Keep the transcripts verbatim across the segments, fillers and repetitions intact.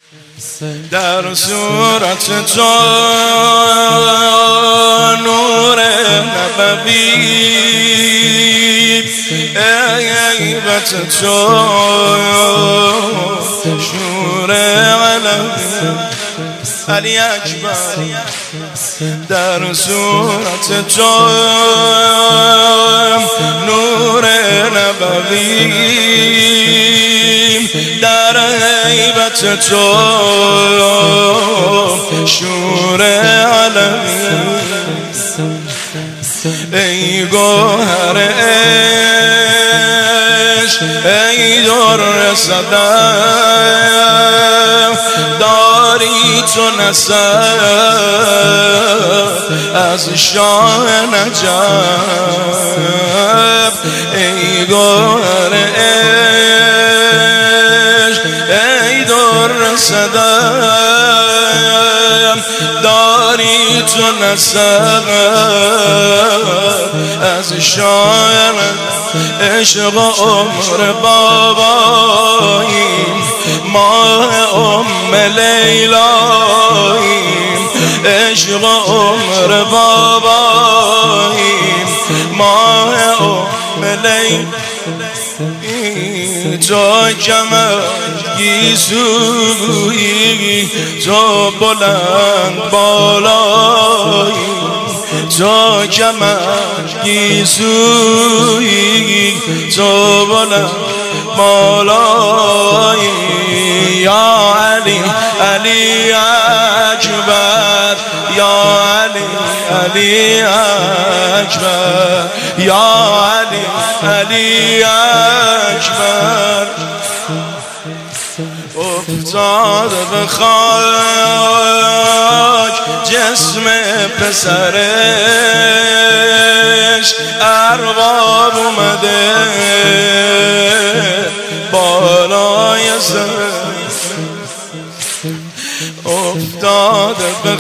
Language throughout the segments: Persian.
در صورت تو نور نبوی، عیبت تو شور علوی علی اکبر. در صورت تو نور نبوی، در عیبت تو شور علوی. ای گوهر عشق، ای در صدف، داری تو نسب از شاه نجف. ای گوهر عشق، ای در صدف، داری تو نسب از شاه. عشق عمر باباییم، ماه ام لیلاییم. عشق عمر باباییم، ماه ام لیلاییم. تو کمر گیسویی، تو بلند بالایی. تو کمر گیسویی، تو بلند بالایی. یا علی علی اکبر، یا علی علی اکبر، یا علی علی اکبر. افتاد به خاک جسم پسرش، ارباب اومده بالای سرش. افتاد به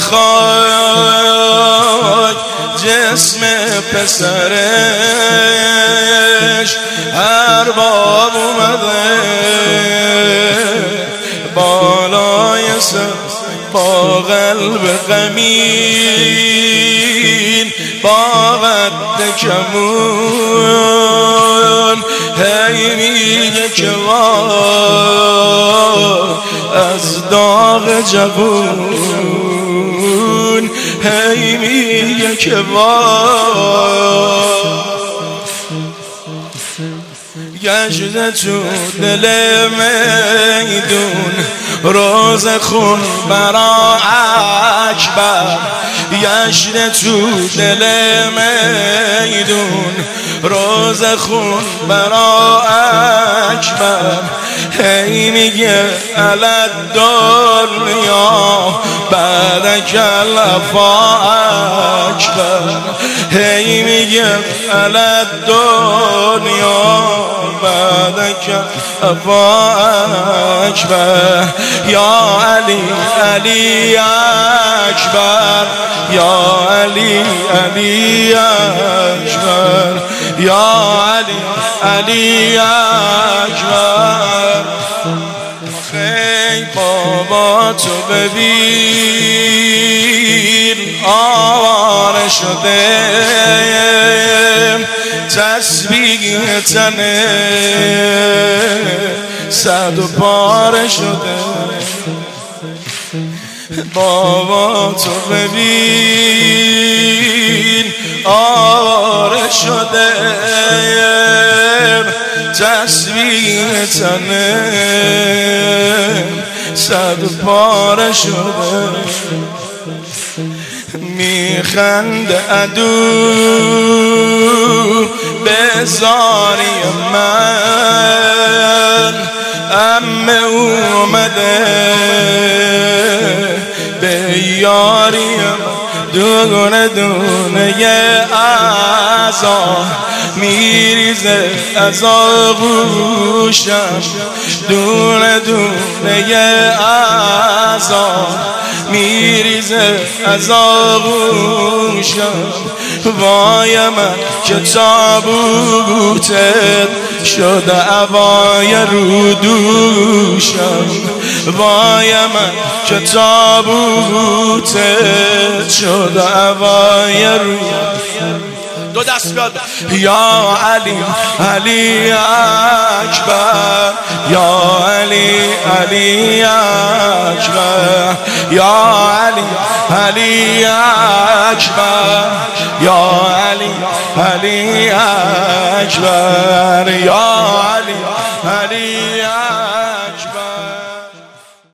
خاک جسم پسرش، ارباب اومده بالای سر. با قلب غمین، با قد کمون، هی میگه که وای از داغ جوون. هی میگه که وای گشته تو دل میدون، روز خون برا اکبر. گشته تو دل میدون، روز خون برا اکبر. هی میگه علت دنیا بعدک الوفا اکبر. هی میگه علت دنیا بعدک الوفا اکبر. یا علی علی اکبر، یا علی علی اکبر، یا علی علی اکبر. خیلی بابا تو ببین آواره شده، تسبیح تنه صد و پاره شده. بابا تو ببین آواره شده، تسبیح تنه صد پاره شده. میخند عدو به زاری من، عمه اومده به یاری دونه دونه اعضا میریزه از آغوشم، دونه دونه اعضا میریزه از آغوشم. وای من که تابوتت شده عبای رو دوشم، وای من که تابوتت شد هوای روی. دو دست بیاد. یا علی علی اکبر، یا علی علی اکبر، یا علی علی اکبر، یا علی علی اکبر، یا علی علی